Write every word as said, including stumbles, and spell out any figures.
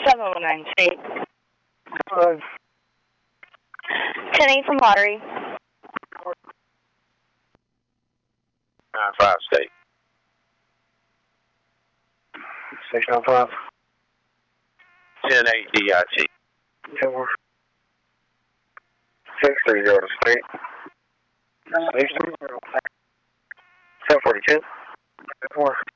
seven one nine state. Hello. ten eight from lottery. nine five state. six nine five. ten eight D I T. ten four. six three zero state. ten forty-two. ten four.